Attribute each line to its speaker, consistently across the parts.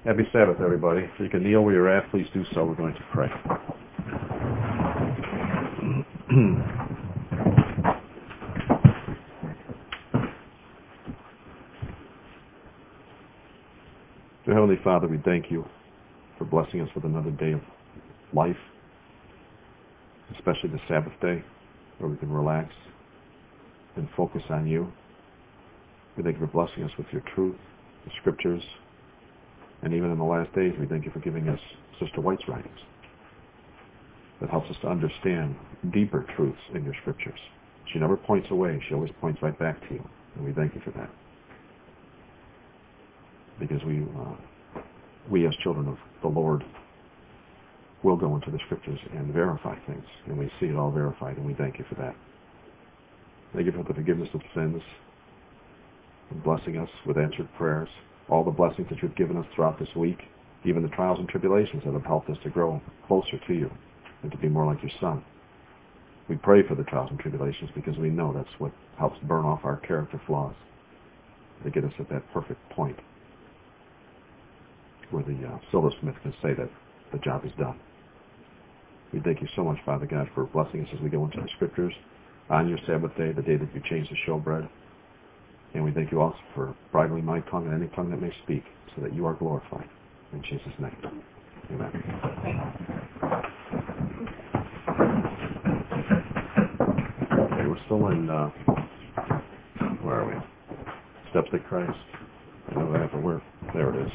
Speaker 1: Happy Sabbath, everybody. If you can kneel where you're at, please do so. We're going to pray. Dear Heavenly Father, we thank you for blessing us with another day of life, especially the Sabbath day, where we can relax and focus on you. We thank you for blessing us with your truth, the scriptures, and even in the last days, we thank you for giving us Sister White's writings that helps us to understand deeper truths in your scriptures. She never points away. She always points right back to you, and we thank you for that. Because we as children of the Lord will go into the scriptures and verify things, and we see it all verified, and we thank you for that. Thank you for the forgiveness of sins, and blessing us with answered prayers, all the blessings that you've given us throughout this week, even the trials and tribulations that have helped us to grow closer to you and to be more like your Son. We pray for the trials and tribulations because we know that's what helps burn off our character flaws to get us at that perfect point where the silversmith can say that the job is done. We thank you so much, Father God, for blessing us as we go into the scriptures on your Sabbath day, the day that you changed the showbread. And we thank you also for bridling my tongue and any tongue that may speak, so that you are glorified. In Jesus' name. Amen. Okay, we're still in, where are we? Steps to Christ. I know that, but there it is.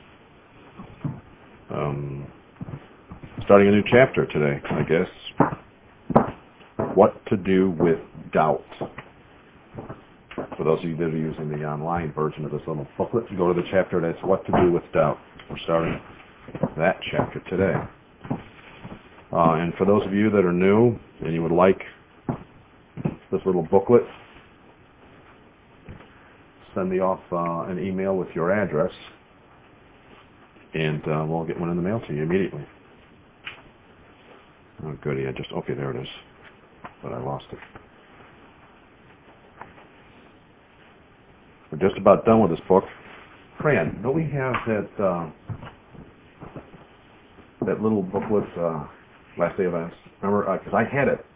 Speaker 1: Starting a new chapter today, I guess. What to do with doubt. For those of you that are using the online version of this little booklet, go to the chapter that's What to Do with Doubt. We're starting that chapter today. And for those of you that are new and you would like this little booklet, send me off an email with your address, and we'll get one in the mail to you immediately. Oh, goody. Okay, there it is. But I lost it. We're just about done with this book. Fran, don't we have that little booklet, Last Day Events? Remember, because I had it.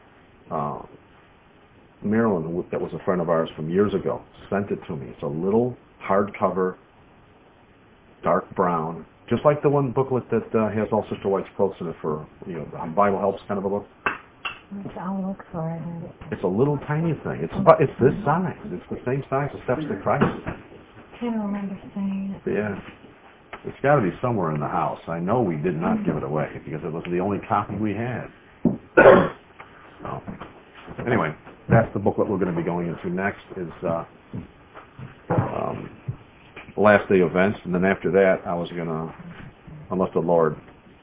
Speaker 1: Marilyn, that was a friend of ours from years ago, sent it to me. It's a little hardcover, dark brown, just like the one booklet that has all Sister White's quotes in it for, Bible Helps kind of a book.
Speaker 2: I'll look for it.
Speaker 1: It's a little tiny thing. It's this size. It's the same size as Steps to Christ.
Speaker 2: I can't remember seeing it.
Speaker 1: Yeah. It's got to be somewhere in the house. I know we did not give it away because it was the only copy we had. So, anyway, that's the booklet we're going to be going into next is Last Day Events, and then after that I was going to, unless the Lord,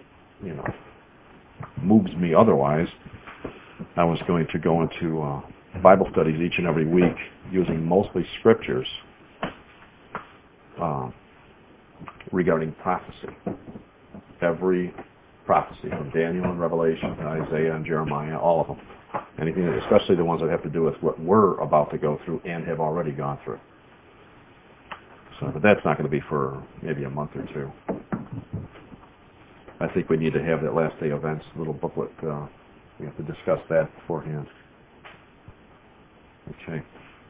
Speaker 1: moves me otherwise, I was going to go into Bible studies each and every week using mostly scriptures regarding prophecy. Every prophecy from Daniel and Revelation and Isaiah and Jeremiah, all of them. Anything, especially the ones that have to do with what we're about to go through and have already gone through. So, but that's not going to be for maybe a month or two. I think we need to have that Last Day Events little booklet. We have to discuss that beforehand. Okay.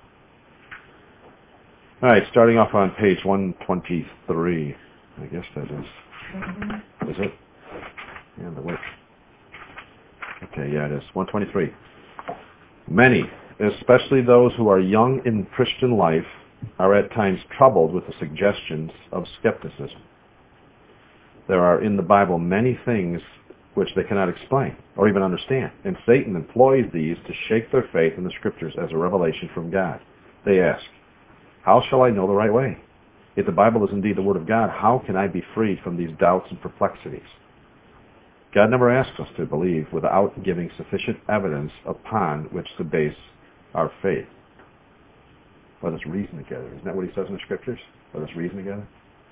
Speaker 1: All right, starting off on page 123. I guess that is. Is it? Yeah, the wait. Okay, yeah, it is. 123. Many, especially those who are young in Christian life, are at times troubled with the suggestions of skepticism. There are in the Bible many things which they cannot explain or even understand, and Satan employs these to shake their faith in the Scriptures as a revelation from God. They ask, how shall I know the right way? If the Bible is indeed the Word of God, how can I be freed from these doubts and perplexities? God never asks us to believe without giving sufficient evidence upon which to base our faith. Let us reason together. Isn't that what he says in the Scriptures? Let us reason together.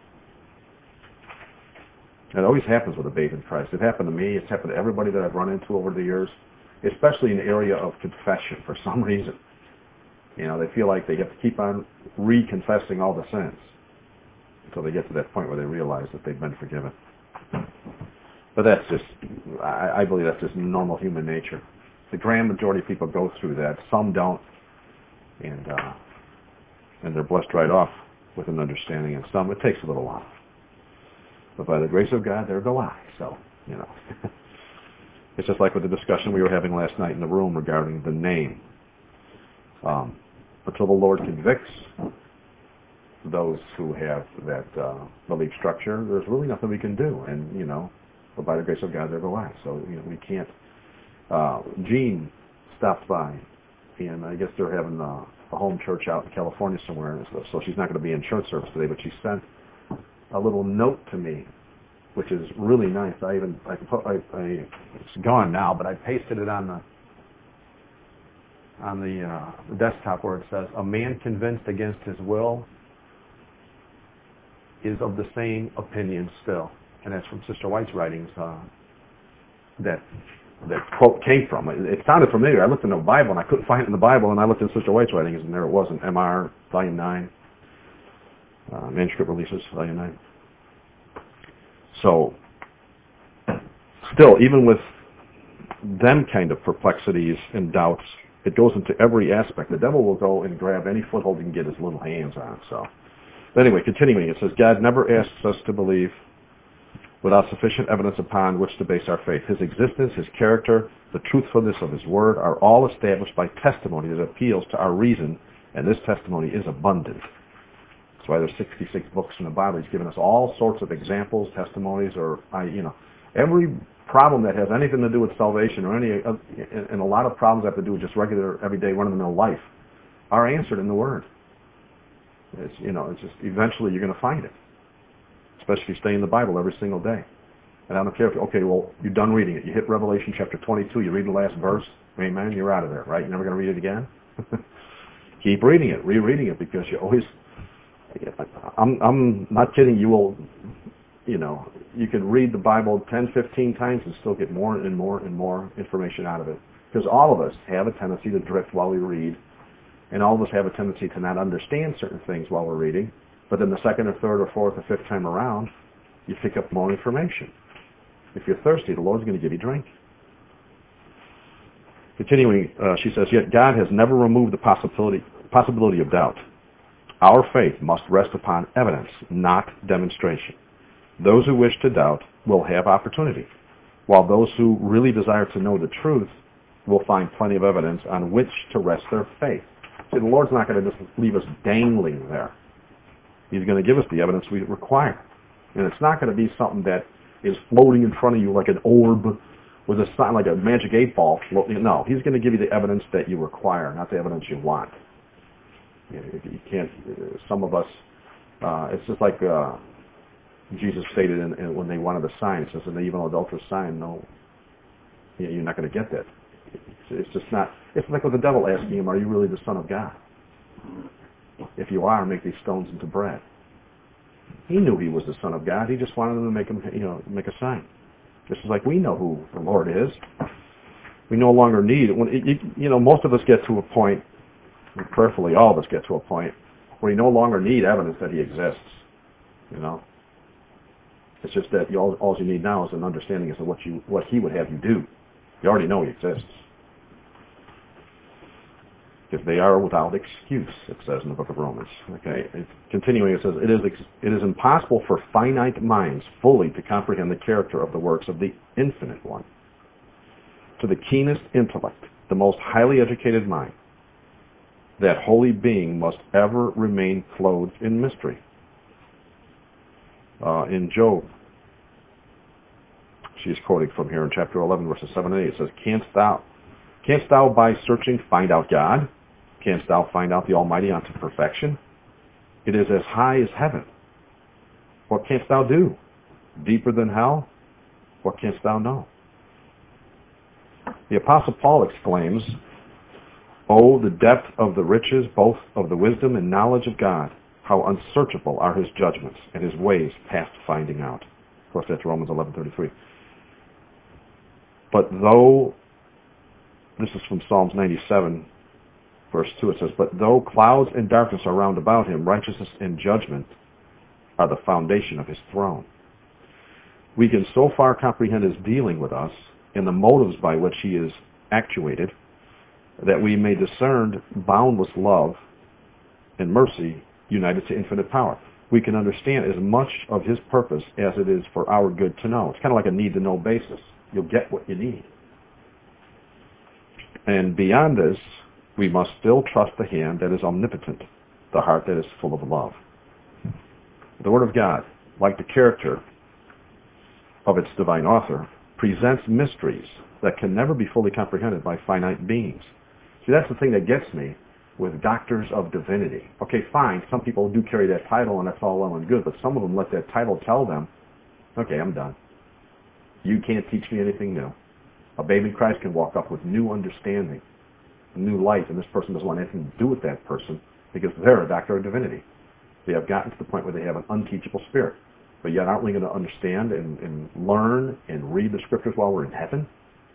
Speaker 1: It always happens with a babe in Christ. It happened to me. It's happened to everybody that I've run into over the years, especially in the area of confession for some reason. They feel like they have to keep on re-confessing all the sins. until they get to that point where they realize that they've been forgiven. But that's just, I believe that's just normal human nature. The grand majority of people go through that. Some don't, and they're blessed right off with an understanding, and some it takes a little while. But by the grace of God, there go I. So, it's just like with the discussion we were having last night in the room regarding the name. Until the Lord convicts those who have that belief structure, there's really nothing we can do. And, but by the grace of God, there go I. So, we can't. Jean stopped by, and I guess they're having a home church out in California somewhere, so she's not going to be in church service today, but she sent a little note to me, which is really nice. It's gone now, but I pasted it on the desktop where it says, "A man convinced against his will is of the same opinion still." And that's from Sister White's writings that quote came from. It sounded familiar. I looked in the Bible and I couldn't find it in the Bible, and I looked in Sister White's writings and there it wasn't. MR, Volume 9, Manuscript Releases, Volume 9. So, still, even with them kind of perplexities and doubts, it goes into every aspect. The devil will go and grab any foothold he can get his little hands on. So, but anyway, continuing, it says, God never asks us to believe without sufficient evidence upon which to base our faith. His existence, his character, the truthfulness of his word are all established by testimony that appeals to our reason, and this testimony is abundant. That's why there's 66 books in the Bible. He's given us all sorts of examples, testimonies, or every problem that has anything to do with salvation, or and a lot of problems that have to do with just regular, everyday, run-of-the-mill life, are answered in the Word. It's just eventually you're going to find it, especially if you stay in the Bible every single day. And I don't care if you're done reading it. You hit Revelation chapter 22. You read the last verse. Amen. You're out of there, right? You're never going to read it again. Keep reading it, rereading it, because you always. I'm not kidding. You will. You can read the Bible 10, 15 times and still get more and more and more information out of it. Because all of us have a tendency to drift while we read, and all of us have a tendency to not understand certain things while we're reading. But then the second or third or fourth or fifth time around, you pick up more information. If you're thirsty, the Lord's going to give you drink. Continuing, she says, yet God has never removed the possibility of doubt. Our faith must rest upon evidence, not demonstration. Those who wish to doubt will have opportunity, while those who really desire to know the truth will find plenty of evidence on which to rest their faith. See, the Lord's not going to just leave us dangling there. He's going to give us the evidence we require. And it's not going to be something that is floating in front of you like an orb with a sign, like a magic 8-ball floating. No, he's going to give you the evidence that you require, not the evidence you want. You can't, some of us, it's just like Jesus stated when they wanted a sign. It says, an evil adulterous sign, no, you're not going to get that. It's just not, it's like with the devil asking him, are you really the Son of God? If you are, make these stones into bread. He knew he was the Son of God. He just wanted them to make a sign. Just like we know who the Lord is. We no longer need it. Most of us get to a point, prayerfully all of us get to a point, where we no longer need evidence that he exists. It's just that all you need now is an understanding as to what he would have you do. You already know he exists. Because they are without excuse, it says in the book of Romans. Okay. Continuing, it says, it is impossible for finite minds fully to comprehend the character of the works of the Infinite One. To the keenest intellect, the most highly educated mind, that holy being must ever remain clothed in mystery. In Job, she's quoting from here in chapter 11, verses 7 and 8, it says, Canst thou by searching find out God? Canst thou find out the Almighty unto perfection? It is as high as heaven. What canst thou do? Deeper than hell? What canst thou know? The Apostle Paul exclaims, Oh, the depth of the riches, both of the wisdom and knowledge of God. How unsearchable are his judgments, and his ways past finding out. Of course, that's Romans 11:33. But though, this is from Psalms 97, verse 2, it says, But though clouds and darkness are round about him, righteousness and judgment are the foundation of his throne. We can so far comprehend his dealing with us and the motives by which he is actuated that we may discern boundless love and mercy united to infinite power. We can understand as much of his purpose as it is for our good to know. It's kind of like a need-to-know basis. You'll get what you need. And beyond this, we must still trust the hand that is omnipotent, the heart that is full of love. The Word of God, like the character of its divine author, presents mysteries that can never be fully comprehended by finite beings. See, that's the thing that gets me with doctors of divinity. Okay, fine, some people do carry that title and that's all well and good, but some of them let that title tell them, okay, I'm done. You can't teach me anything new. A babe in Christ can walk up with new understanding, new light, and this person doesn't want anything to do with that person because they're a doctor of divinity. They have gotten to the point where they have an unteachable spirit. But yet aren't we going to understand and learn and read the scriptures while we're in heaven?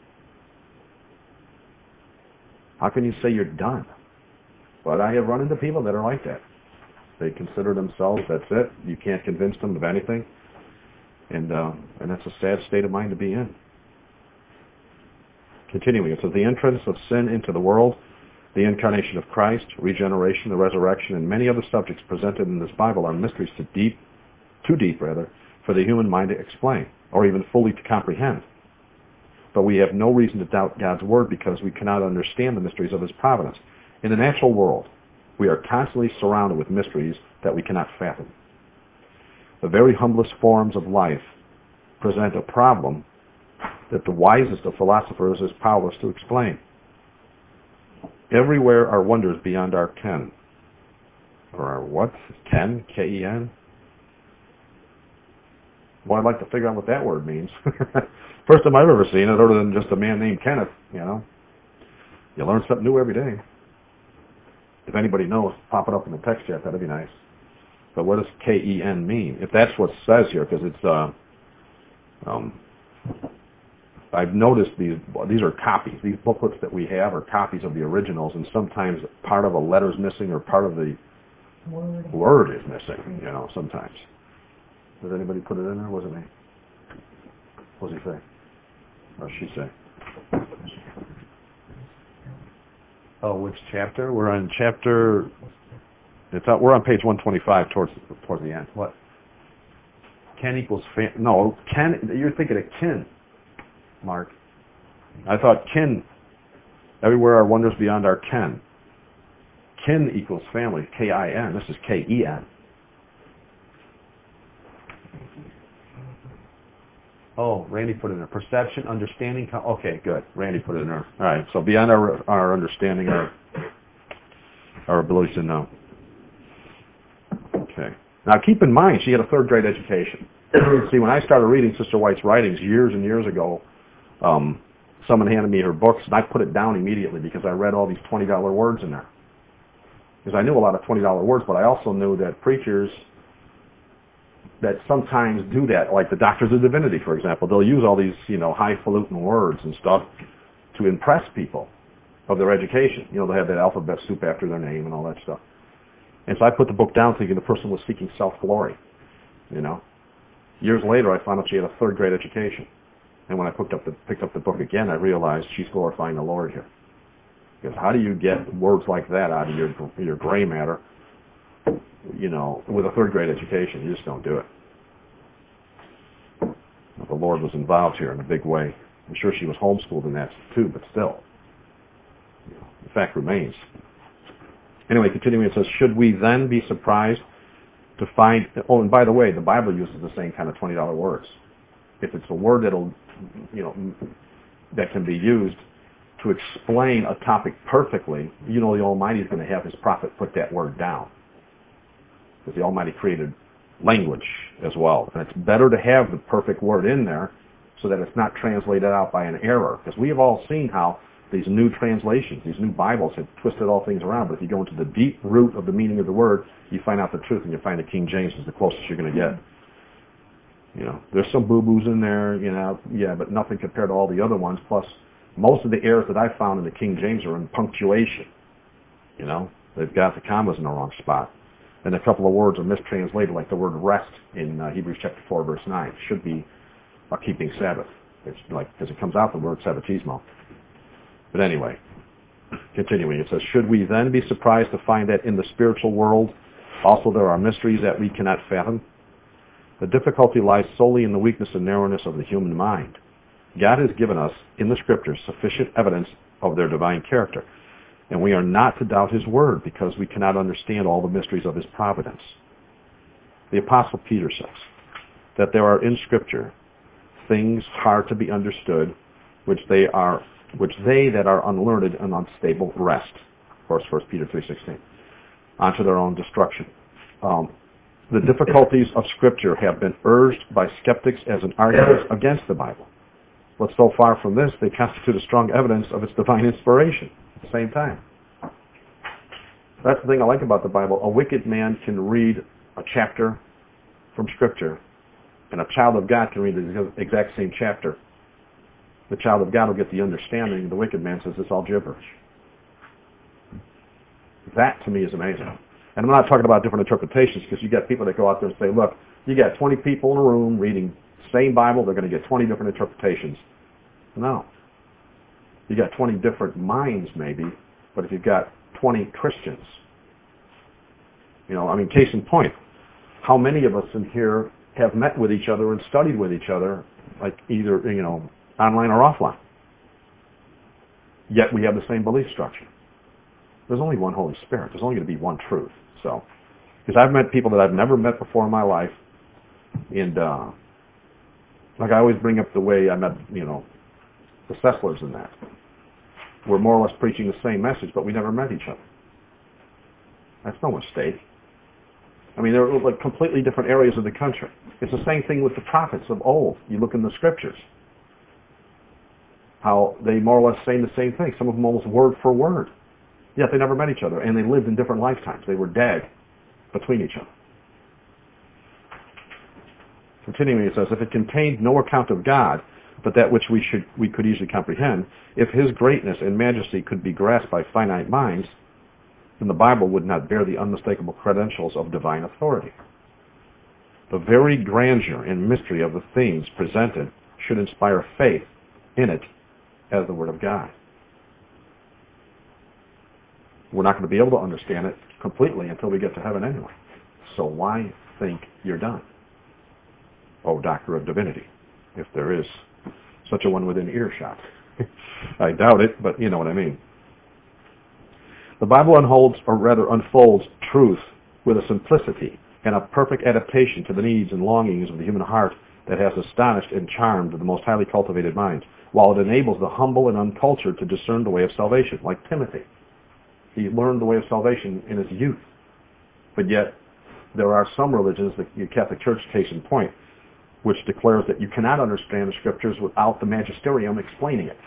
Speaker 1: How can you say you're done? But I have run into people that are like that. They consider themselves, that's it. You can't convince them of anything. And that's a sad state of mind to be in. Continuing, it says, the entrance of sin into the world, the incarnation of Christ, regeneration, the resurrection, and many other subjects presented in this Bible are mysteries too deep for the human mind to explain, or even fully to comprehend. But we have no reason to doubt God's word because we cannot understand the mysteries of his providence. In the natural world, we are constantly surrounded with mysteries that we cannot fathom. The very humblest forms of life present a problem that the wisest of philosophers is powerless to explain. Everywhere are wonders beyond our ken. Or our what? Ken? K-E-N? Well, I'd like to figure out what that word means. First time I've ever seen it, other than just a man named Kenneth, you know. You learn something new every day. If anybody knows, pop it up in the text chat, that'd be nice. But what does K-E-N mean? If that's what it says here, because it's, I've noticed these are copies. These booklets that we have are copies of the originals, and sometimes part of a letter's missing or part of the word is missing, you know, sometimes. Did anybody put it in there? Was it me? What does he say? Or she say? Oh, which chapter? We're on chapter... we're on page 125 towards the end. What? Ken equals... No, ken... You're thinking of kin, Mark. I thought kin... Everywhere are wonders beyond our ken. Kin equals family. K-I-N. This is K-E-N. Oh, Randy put it in there. Perception, understanding. Okay, good. Randy put it in there. All right. So beyond our understanding, our ability to know. Okay. Now keep in mind, she had a third grade education. See, when I started reading Sister White's writings years and years ago, someone handed me her books, and I put it down immediately because I read all these $20 words in there. Because I knew a lot of $20 words, but I also knew that preachers that sometimes do that, like the Doctors of Divinity, for example. They'll use all these, you know, highfalutin words and stuff to impress people of their education. You know, they have that alphabet soup after their name and all that stuff. And so I put the book down thinking the person was seeking self-glory, you know. Years later, I found out she had a third grade education. And when I picked up the book again, I realized she's glorifying the Lord here. Because how do you get words like that out of your gray matter, you know, with a third grade education? You just don't do it. The Lord was involved here in a big way. I'm sure she was homeschooled in that too, but still. The fact remains. Anyway, continuing, it says, should we then be surprised to find... Oh, and by the way, the Bible uses the same kind of $20 words. If it's a word that'll, you know, that can be used to explain a topic perfectly, you know the Almighty is going to have his prophet put that word down. Because the Almighty created language as well. And it's better to have the perfect word in there so that it's not translated out by an error. Because we have all seen how these new translations, these new Bibles have twisted all things around. But if you go into the deep root of the meaning of the word, you find out the truth, and you find the King James is the closest you're going to get. You know, there's some boo-boos in there, you know, yeah, but nothing compared to all the other ones. Plus, most of the errors that I found in the King James are in punctuation. You know, they've got the commas in the wrong spot. And a couple of words are mistranslated, like the word rest in Hebrews chapter 4, verse 9, should be keeping Sabbath. It's like, as it comes out, the word sabbatismo. But anyway, continuing, it says, should we then be surprised to find that in the spiritual world also there are mysteries that we cannot fathom? The difficulty lies solely in the weakness and narrowness of the human mind. God has given us, in the Scriptures, sufficient evidence of their divine character, and we are not to doubt his word because we cannot understand all the mysteries of his providence. The Apostle Peter says that there are in Scripture things hard to be understood, which they that are unlearned and unstable wrest. Of course, 1 Peter 3:16. Unto their own destruction. The difficulties of Scripture have been urged by skeptics as an argument against the Bible. But so far from this, they constitute a strong evidence of its divine inspiration at the same time. That's the thing I like about the Bible. A wicked man can read a chapter from Scripture, and a child of God can read the exact same chapter. The child of God will get the understanding. The wicked man says it's all gibberish. That, to me, is amazing. And I'm not talking about different interpretations, because you got people that go out there and say, look, you got 20 people in a room reading the same Bible, they're going to get 20 different interpretations. No. You got 20 different minds, maybe, but if you've got 20 Christians, case in point, how many of us in here have met with each other and studied with each other, like either, online or offline? Yet we have the same belief structure. There's only one Holy Spirit. There's only going to be one truth. So, because I've met people that I've never met before in my life, and like I always bring up the way I met, the Sesslers and that. We're more or less preaching the same message, but we never met each other. That's no mistake. They're like completely different areas of the country. It's the same thing with the prophets of old. You look in the Scriptures, how they more or less say the same thing. Some of them almost word for word. Yet they never met each other, and they lived in different lifetimes. They were dead between each other. Continuing, it says, if it contained no account of God, but that which we could easily comprehend, if his greatness and majesty could be grasped by finite minds, then the Bible would not bear the unmistakable credentials of divine authority. The very grandeur and mystery of the things presented should inspire faith in it as the Word of God. We're not going to be able to understand it completely until we get to heaven anyway. So why think you're done? Oh, Doctor of Divinity, if there is such a one within earshot. I doubt it, but you know what I mean. The Bible unfolds truth with a simplicity and a perfect adaptation to the needs and longings of the human heart that has astonished and charmed the most highly cultivated minds, while it enables the humble and uncultured to discern the way of salvation, like Timothy. He learned the way of salvation in his youth. But yet, there are some religions, the Catholic Church case in point, which declares that you cannot understand the Scriptures without the magisterium explaining it.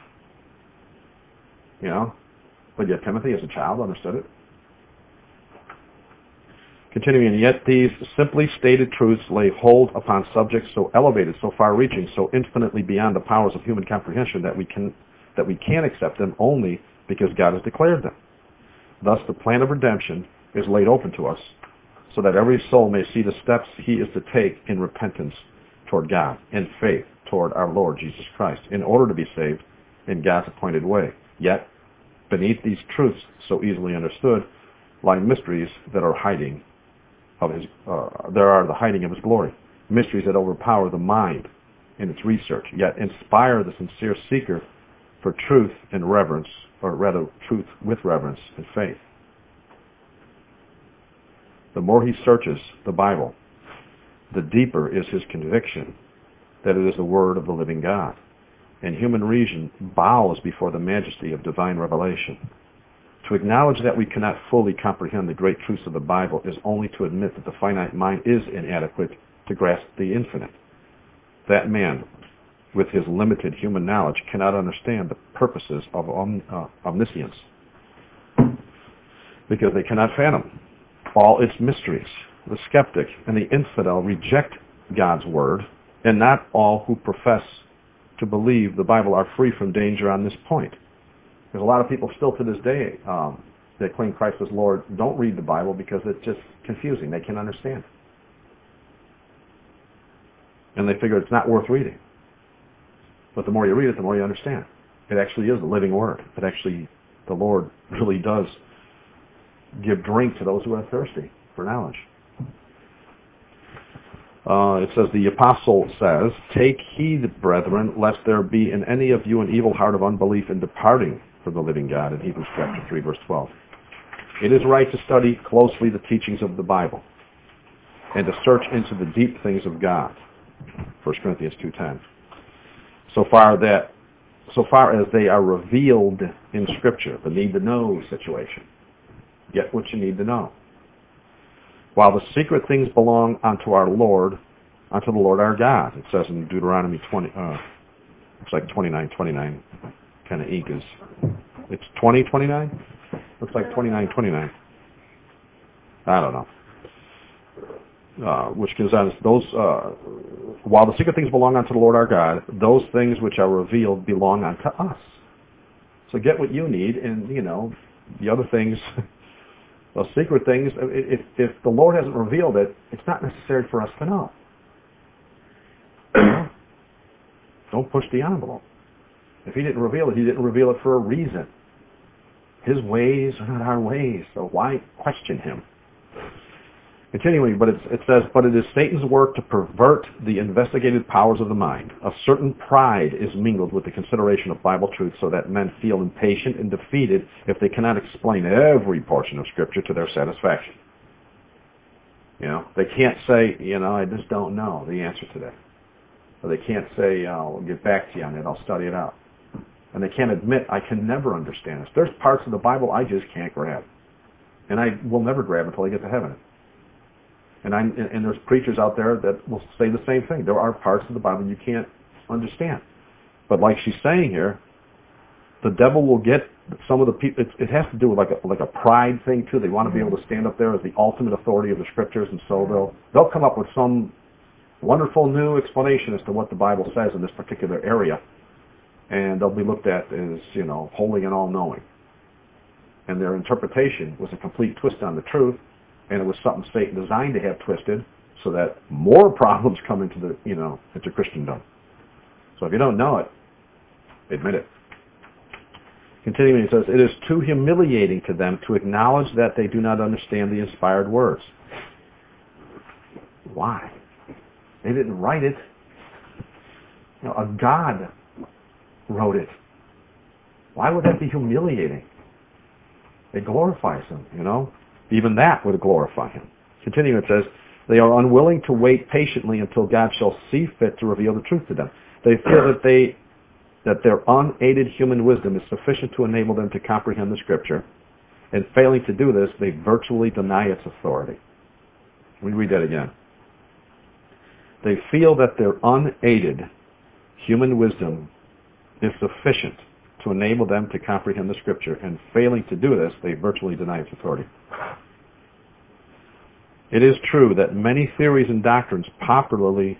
Speaker 1: But yet Timothy, as a child, understood it. Continuing, yet these simply stated truths lay hold upon subjects so elevated, so far-reaching, so infinitely beyond the powers of human comprehension that we can accept them only because God has declared them. Thus, the plan of redemption is laid open to us, so that every soul may see the steps he is to take in repentance toward God, in faith toward our Lord Jesus Christ, in order to be saved in God's appointed way. Yet, beneath these truths so easily understood lie mysteries that are hiding of his. There are the hiding of his glory, mysteries that overpower the mind in its research, yet inspire the sincere seeker for truth and reverence, or rather, truth with reverence and faith. The more he searches the Bible, the deeper is his conviction that it is the Word of the living God, and human reason bows before the majesty of divine revelation. To acknowledge that we cannot fully comprehend the great truths of the Bible is only to admit that the finite mind is inadequate to grasp the infinite. That man, with his limited human knowledge, cannot understand the purposes of omniscience, because they cannot fathom all its mysteries. The skeptic and the infidel reject God's Word, and not all who profess to believe the Bible are free from danger on this point. There's a lot of people still to this day that claim Christ as Lord don't read the Bible because it's just confusing. They can't understand. And they figure it's not worth reading. But the more you read it, the more you understand. It actually is a living word. It actually, the Lord really does give drink to those who are thirsty for knowledge. It says, the apostle says, take heed, brethren, lest there be in any of you an evil heart of unbelief in departing from the living God, in Hebrews chapter 3, verse 12. It is right to study closely the teachings of the Bible and to search into the deep things of God, 1 Corinthians 2:10. So far as they are revealed in Scripture, the need-to-know situation. Get what you need to know. While the secret things belong unto the Lord our God. It says in Deuteronomy 20, it's like 29:29, kind of ink is, it's 20:29? Looks like 29:29. I don't know. Which gives us those, while the secret things belong unto the Lord our God, those things which are revealed belong unto us. So get what you need, and, the other things, those secret things, if the Lord hasn't revealed it, it's not necessary for us to know. Don't push the envelope. If he didn't reveal it, he didn't reveal it for a reason. His ways are not our ways, so why question him? Continuing, but it says, but it is Satan's work to pervert the investigated powers of the mind. A certain pride is mingled with the consideration of Bible truth so that men feel impatient and defeated if they cannot explain every portion of Scripture to their satisfaction. They can't say, I just don't know the answer to that. Or they can't say, I'll get back to you on it, I'll study it out. And they can't admit, I can never understand this. There's parts of the Bible I just can't grab. And I will never grab until I get to heaven. And there's preachers out there that will say the same thing. There are parts of the Bible you can't understand. But like she's saying here, the devil will get some of the people. It has to do with like a pride thing too. They want to be able to stand up there as the ultimate authority of the Scriptures, and so they'll come up with some wonderful new explanation as to what the Bible says in this particular area, and they'll be looked at as holy and all-knowing. And their interpretation was a complete twist on the truth. And it was something Satan designed to have twisted so that more problems come into into Christendom. So if you don't know it, admit it. Continuing, he says, it is too humiliating to them to acknowledge that they do not understand the inspired words. Why? They didn't write it. A God wrote it. Why would that be humiliating? It glorifies him, Even that would glorify him. Continuing, it says, they are unwilling to wait patiently until God shall see fit to reveal the truth to them. They feel that their unaided human wisdom is sufficient to enable them to comprehend the Scripture, and failing to do this, they virtually deny its authority. Let me read that again. They feel that their unaided human wisdom is sufficient to enable them to comprehend the Scripture, and failing to do this, they virtually deny its authority. It is true that many theories and doctrines popularly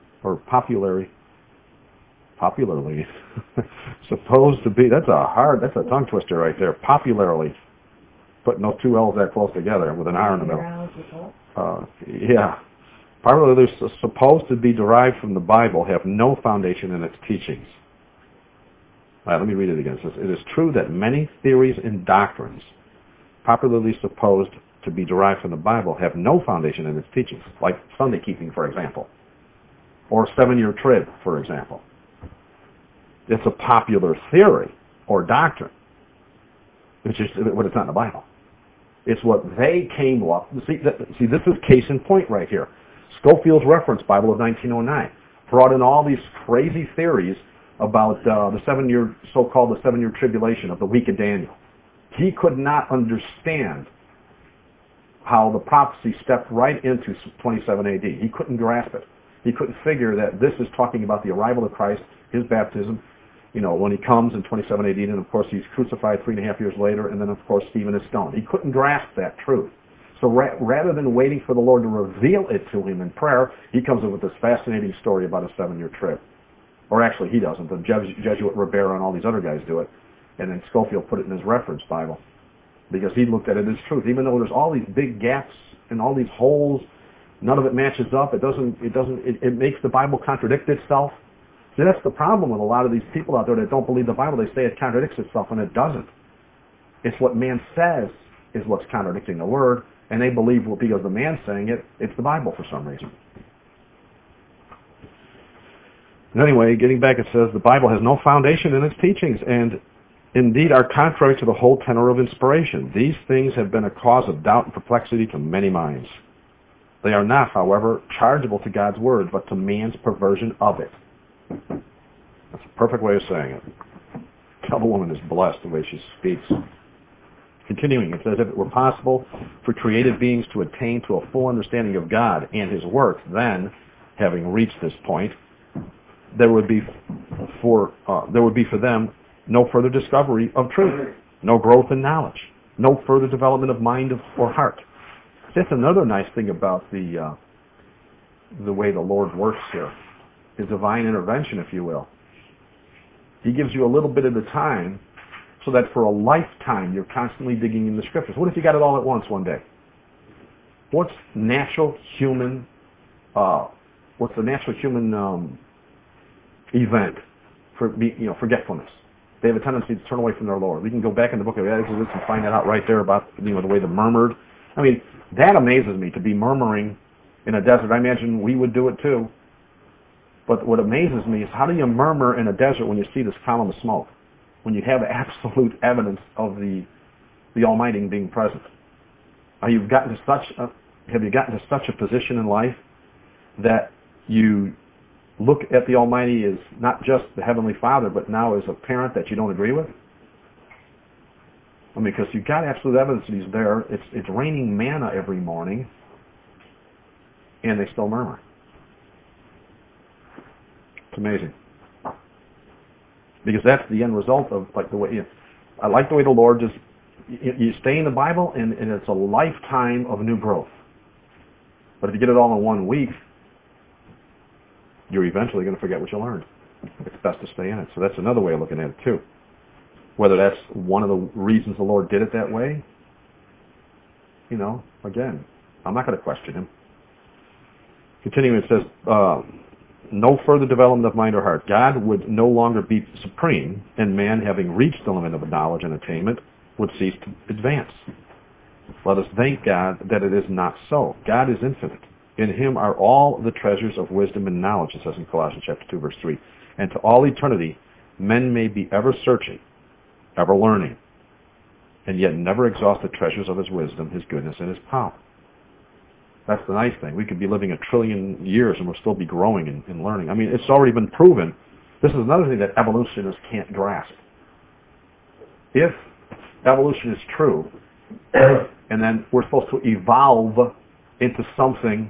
Speaker 1: supposed to be, that's a tongue twister right there, popularly, putting those two L's that close together with an R in the middle. Popularly supposed to be derived from the Bible have no foundation in its teachings. All right, let me read it again. It says, it is true that many theories and doctrines popularly supposed to be derived from the Bible have no foundation in its teachings, like Sunday keeping, for example, or 7-year trib, for example. It's a popular theory or doctrine, but it's not in the Bible. It's what they came up. See, this is case in point right here. Scofield's Reference Bible of 1909 brought in all these crazy theories about the 7-year tribulation of the week of Daniel. He could not understand how the prophecy stepped right into 27 AD. He couldn't grasp it. He couldn't figure that this is talking about the arrival of Christ, his baptism, when he comes in 27 AD, and of course he's crucified 3.5 years later, and then of course Stephen is stoned. He couldn't grasp that truth. So rather than waiting for the Lord to reveal it to him in prayer, he comes up with this fascinating story about a 7-year trib. Or actually, he doesn't. The Jesuit Ribera and all these other guys do it. And then Scofield put it in his reference Bible. because he looked at it as truth. Even though there's all these big gaps and all these holes, none of it matches up. It makes the Bible contradict itself. See, that's the problem with a lot of these people out there that don't believe the Bible. They say it contradicts itself, and it doesn't. It's what man says is what's contradicting the Word, and they believe, well, because the man's saying it, it's the Bible for some reason. And anyway, getting back, it says the Bible has no foundation in its teachings, and indeed are contrary to the whole tenor of inspiration. These things have been a cause of doubt and perplexity to many minds. They are not, however, chargeable to God's Word, but to man's perversion of it. That's a perfect way of saying it. Tell the woman is blessed the way she speaks. Continuing, it says, if it were possible for created beings to attain to a full understanding of God and His work, then, having reached this point, there would be for them no further discovery of truth, no growth in knowledge, no further development of mind or heart. That's another nice thing about the way the Lord works here, His divine intervention, if you will. He gives you a little bit at a time, so that for a lifetime you're constantly digging in the Scriptures. What if you got it all at once one day? What's the natural human event for forgetfulness? They have a tendency to turn away from their Lord. We can go back in the book of Exodus and find that out right there about the way they murmured. I mean, that amazes me, to be murmuring in a desert. I imagine we would do it too. But what amazes me is, how do you murmur in a desert when you see this column of smoke? When you have absolute evidence of the Almighty being present? Have you gotten to such a position in life that you look at the Almighty as not just the Heavenly Father, but now as a parent that you don't agree with? I mean, because you've got absolute evidence that He's there. It's raining manna every morning, and they still murmur. It's amazing. Because that's the end result of I like the way the Lord just, you stay in the Bible and it's a lifetime of new growth. But if you get it all in 1 week, you're eventually going to forget what you learned. It's best to stay in it. So that's another way of looking at it too. Whether that's one of the reasons the Lord did it that way, again, I'm not going to question Him. Continuing, it says, no further development of mind or heart. God would no longer be supreme, and man, having reached the limit of knowledge and attainment, would cease to advance. Let us thank God that it is not so. God is infinite. In Him are all the treasures of wisdom and knowledge, it says in Colossians chapter 2, verse 3. And to all eternity, men may be ever searching, ever learning, and yet never exhaust the treasures of His wisdom, His goodness, and His power. That's the nice thing. We could be living 1 trillion years and we'll still be growing and learning. I mean, it's already been proven. This is another thing that evolutionists can't grasp. If evolution is true, and then we're supposed to evolve into something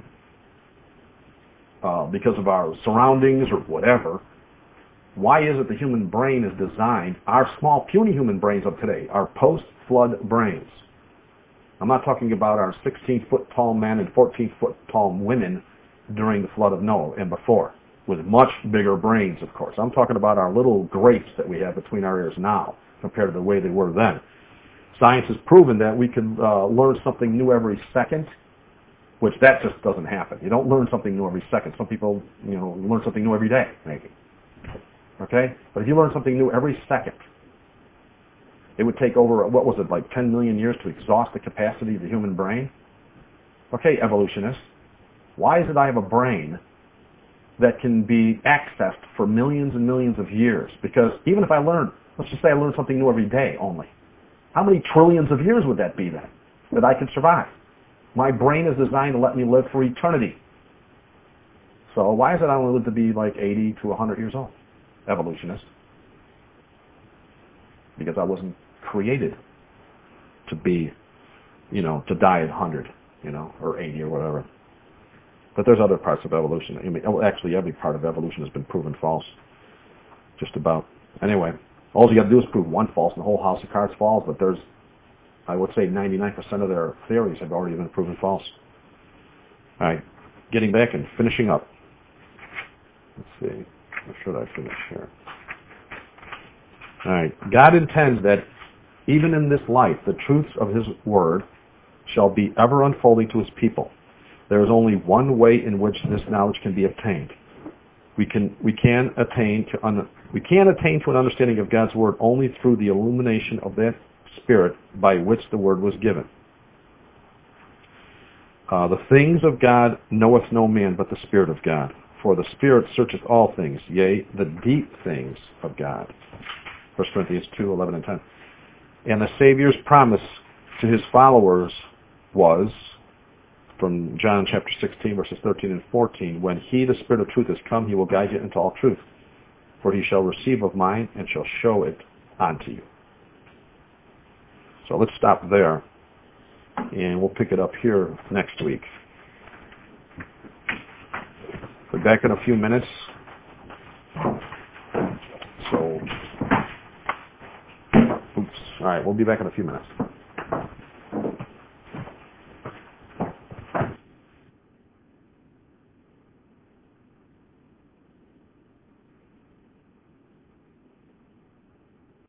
Speaker 1: because of our surroundings or whatever, why is it the human brain is designed, our small, puny human brains of today, our post-flood brains? I'm not talking about our 16-foot tall men and 14-foot tall women during the flood of Noah and before, with much bigger brains, of course. I'm talking about our little grapes that we have between our ears now compared to the way they were then. Science has proven that we can learn something new every second, which that just doesn't happen. You don't learn something new every second. Some people, learn something new every day, maybe. Okay? But if you learn something new every second, it would take over, 10 million years to exhaust the capacity of the human brain? Okay, evolutionists, why is it I have a brain that can be accessed for millions and millions of years? Because even if let's just say I learn something new every day only, how many trillions of years would that be then, that I can survive? My brain is designed to let me live for eternity. So why is it I only live to be 80 to 100 years old? Evolutionist. Because I wasn't created to be, to die at 100, or 80 or whatever. But there's other parts of evolution. I mean, actually, every part of evolution has been proven false. Just about. Anyway, all you got to do is prove one false and the whole house of cards falls, but there's, I would say 99% of their theories have already been proven false. All right, getting back and finishing up. Let's see. Or should I finish here? All right. God intends that Even in this life, the truths of his word shall be ever unfolding to his people. There is only one way in which this knowledge can be obtained. We can attain to an understanding of God's word only through the illumination of that Spirit by which the word was given. The things of God knoweth no man but the Spirit of God. For the Spirit searcheth all things, yea, the deep things of God. 1 Corinthians 2:11 and 10. And the Savior's promise to his followers was, from John chapter 16, verses 13 and 14, when he, the Spirit of truth, is come, he will guide you into all truth. For he shall receive of mine and shall show it unto you. So let's stop there, and we'll pick it up here next week. We're back in a few minutes. So, oops. All right, we'll be back in a few minutes.